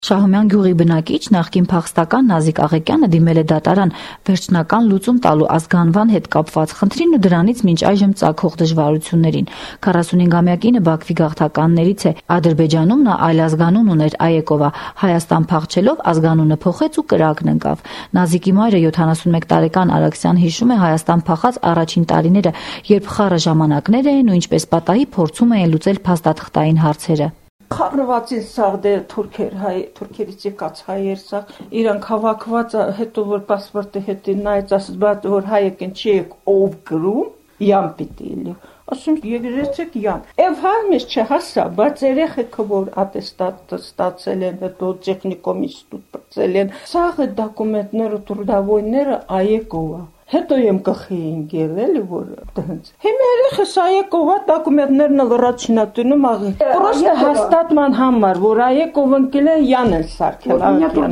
Շահումյան գյուղի բնակիչ նախկին փախստական Նազիկ Աղեկյանը դիմել է դատարան վերջնական լուծում տալու ազգանվան հետ կապված խնդրին ու դրանից մինչ այժմ ծագող դժվարություններին։ 45-ամյա կինը Բաքվի գաղթականներից է։ Ադրբեջանում նա այլ ազգանուն ուներ Այեկովա, Հայաստան փախչելով ազգանունը փոխեց ու կրակն ընկավ։ Նազիկի մայրը 71 տարեկան Արաքսյան հիշում է Հայաստան փախած առաջին տարիները, երբ խառը ժամանակներ էին ու ինչպես պատահի փորձում էին լուծել փաստաթղթային հարցերը։ Խառնվածին սաղ դե թուրքերից եկած հայեր սաղ իրանք հավաքված հետո որ պասպորտի հետի նայեց ասաց բայց որ հայեկեն չի եք ով գրում յան պիտի լի ասում եկրեցեք յան եւ համես չհասա բայց երեխեքը որ ատեստատ ստացել են հետո տեխնիկոմ ինստիտուտ բացել են սաղ դոկումենտները տրուդավոյները Այեկովա հետո եմ կխեին գերել որ տենց հիմա երեխս Այեկովա դոկումենտներն լրացինա տնում աղի պրոստը հաստատման համար որ Այեկովը ընկել է յան են սարքել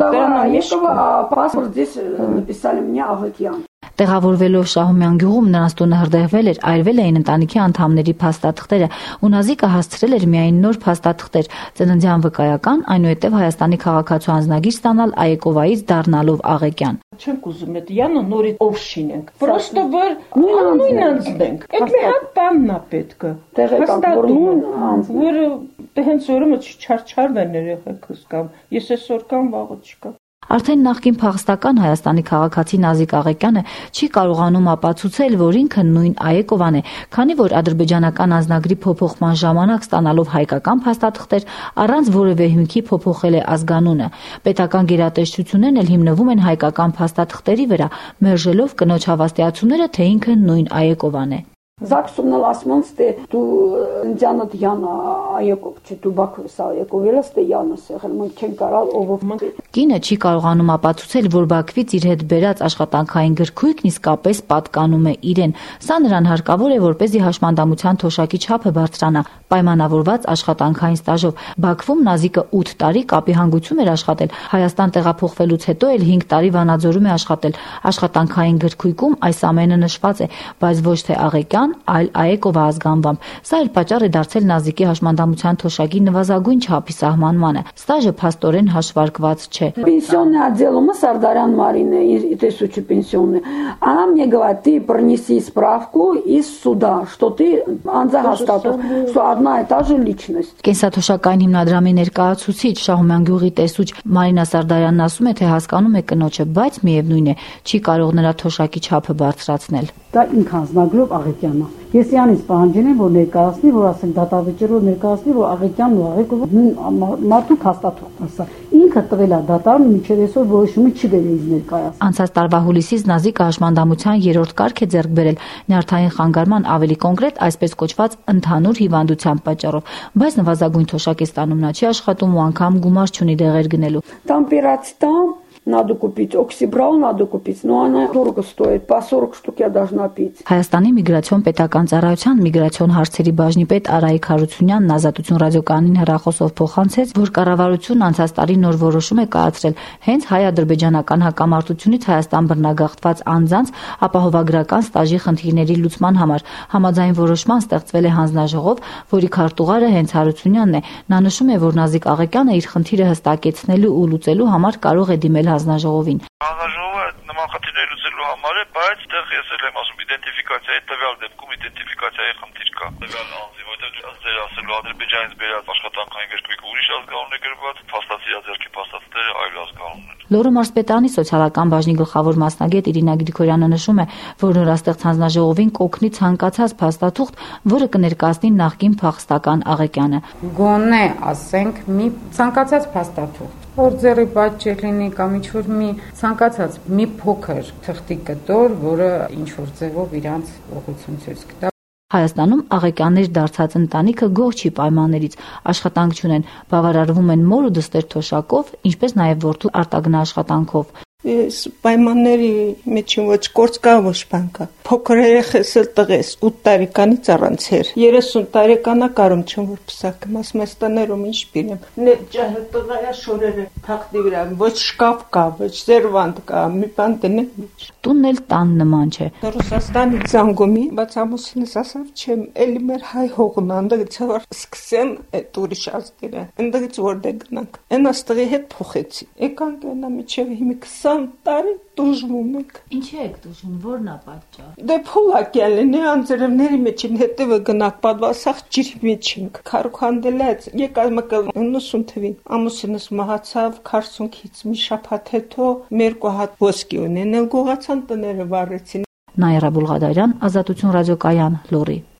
Այեկովա паспорт здесь написали мне Աղեկյան Տեղավորվելով Շահումյան գյուղում նրանց տունը հրդեհվել էր, այրվել էին ընտանիքի անդամների փաստաթղթերը, ու Նազիկը հասցրել էր միայն նոր փաստաթղթեր, ծննդյան վկայական, այնուհետև Հայաստանի քաղաքացու անձնագիր ստանալ Այեկովայից դառնալով Աղեկյան։ Չենք ուզում այդ յանը նորից ով շինենք։ Պրոստը որ նույն անձնենք։ Այդ մի հատ բանն է պետքը։ Տեղեկատվորում որ հենց օրը չարչարվեն երեխեքս կամ ես այսօր կամ վաղը չկա։ Արդեն նախկին փախստական Հայաստանի քաղաքացի Նազիկ Աղեկյանը չի կարողանում ապացուցել, որ ինքը նույն Այեկովան է, քանի որ ադրբեջանական անձնագրի փոփոխման ժամանակ ստանալով հայկական փաստաթղթեր առանց որևէ հիմքի փոփոխել է ազգանունը։ Պետական գերատեսչություններն էլ հիմնվում են հայկական փաստաթղթերի վրա, մերժելով կնոջ հավաստիացումները, թե ինքը նույն Այեկովան է։ ԶԱԳՍ-ում ասում են, դու ինձանդ յան Այեկով չի, դու Բաքվես Այեկով ես, դե յանս եղել, մենք չենք կարալ ով Կինը չի կարողանում ապացուցել, որ Բաքվից իր հետ բերած աշխատանքային գրքույկն իսկապես պատկանում է իրեն։ Սա նրան հարկավոր է, որպեսզի հաշմանդամության թոշակի չափը բարձրանա, պայմանավորված աշխատանքային ստաժով։ Բաքվում Նազիկը 8 տարի կապի հանգույցում էր աշխատել, Հայաստան տեղափոխվելուց հետո էլ 5 տարի Վանաձորում է աշխատել։ Աշխատանքային գրքույկում այս ամենը նշված է, բայց ոչ թե Աղեկյան, այլ Այեկովա ազգանվամբ։ Սա էլ պատճառ է դարձել Նազիկի հաշմանդամության թոշակի нывազագույն չափի սահմանմանը։ Ստաժը փաստորեն հաշվարկված չէ։ Пенсионный отделом Сардарян Марина, тысячу пенсионный. Она мне говорит, ты принеси справку из суда, что ты анзахастатов, что одна и та же личность. Կենսաթոշակային հիմնադրամի ներկայացուցիչ Շահումյան գյուղի տեսուչ Մարինա Սարդարյանն ասում է, թե հասկանում է կնոջը, բայց միևնույն է, չի կարող նրա թոշակի չափը բարձրացնել։ Դա ինքը անձնագրով Աղեկյանն է։ Ես իրանից պահանջել եմ, որ ներկայացնի, որ ասենք դատավճիռով ներկայացնի, որ Աղեկյանն ու Աղեկովը մարդու փաստաթուղթ ասա։ Ինքը տվել է դատարան, մինչև այսօր որոշումը չի բերել ինձ ներկայացնել։ Անցած տարվա հուլիսից Նազիկը հաշմանդամության 3-րդ կարգ է ձեռք բերել նյարդային խանգարման ավելի կոնկրետ այսպես կոչված ընդհանուր հիվանդության պատճառով, բայց նվազագույն թոշակ է ստանում, նա չի աշխատում ու անգամ գումար չունի դեղեր գնելու։ Там надо купить, оксибрал надо купить, но она дорого стоит, по 40 штук я должна пить. Հայաստանի միգրացիոն պետական ծառայության միգրացիոն հարցերի բաժնի պետ Արայիկ Հարությունյանն Ազատություն ռադիոկայանին հեռախոսով փոխանցեց, որ կառավարությունն անցած տարի նոր որոշում է կայացրել հենց հայ-ադրբեջանական հակամարտությունից Հայաստան բռնագաղթված անձանց ապահովագրական ստաժի խնդիրների լուծման համար։ Համաձայն որոշման ստեղծվել է հանձնաժողով, որի քարտուղարը հենց Հարությունյանն է։ Նա նշում է, որ Նազիկ Աղեկյանը իր խնդիրը հստակեցնելու ու լուծելու համար կարող է դիմել հանձնաժողովին։ Հանձնաժողովը նման խնդիրներ լուծելու համար է, բայց այդտեղ ես էլ եմ ասում իդենտիֆիկացիայի տվյալ դեպքում իդենտիֆիկացիայի խնդիր կա։ Տվյալ անձի, որտեղ ըստ ասելու Ադրբեջանից բերած աշխատանքային գրքույկը ուրիշ ազգանուն է գրված, փաստացի ձեռքի փաստաթղթերը այլ ազգանուն են։ Լոռու մարզպետարանի սոցիալական բաժնի գլխավոր մասնագետ Իրինա Գրիգորյանը նշում է, որ նորաստեղծ հանձնաժողովին կօգնի ցանկացած փաստաթուղթ, որը կներկայացնի նախկին փախստական Աղեկյանը։ Գոնե, ասենք, մի ցանկացած փաստաթուղթ, որ ձեռի պատճառ լինի կամ ինչ-որ մի ցանկացած մի փոքր թղթի կտոր, որը ինչ-որ ձևով իրանց ուղղություն ցույց կտա։ Հայաստանում Աղեկյաններ դարձած ընտանիքը գոհ չի պայմաններից, աշխատանք չունեն, բավարարվում են մոր ու դստեր թոշակով, ինչպես նաև որդու արտագնա աշխատանքով։ Ես պայմանների մեջ ոչ կորց կա ոչ բան կա։ Փոքր երեխես էլ տղես 8 տարեկանից առանց էր։ 30 տարեկանա կարում չեմ որ պսակեմ, ասում ես տներում ինչ պիրեմ։ Ներ ջահը տղայա շորերը թախտի վրա ոչ շկաֆ կա, ոչ սերվանտ կա, մի բան դնեմ ինչ։ Տունն էլ տան նման չէ։ Ռուսաստանի զանգումի, բայց ամուսինս ասավ չեմ, էլի մեր հայ հողն անդգից որ սկսեմ այդ ուրիշ ազգերը։ Անդգից որտեղ գնանք։ Այն աստղի հետ փոխեցի։ Եկանք այնա միջև հիմա 20 տարի դժվում ենք։ Ինչ եք դժվում, որն է պատճառը։ Դե փոլակել է անձրևների մեջ հետևը գնակ պատվասախ ջրի մեջ ենք։ Քարքանդելած եկա մկալ 90 թվին։ Ամուսինս մահացավ 40-ից մի շաբաթ հետո մեր կոհատ ոսկի ունենել գողացան տները վառեցին։ Նաիրա Բուլղադարյան, Ազատություն ռադիոկայան, Լոռի։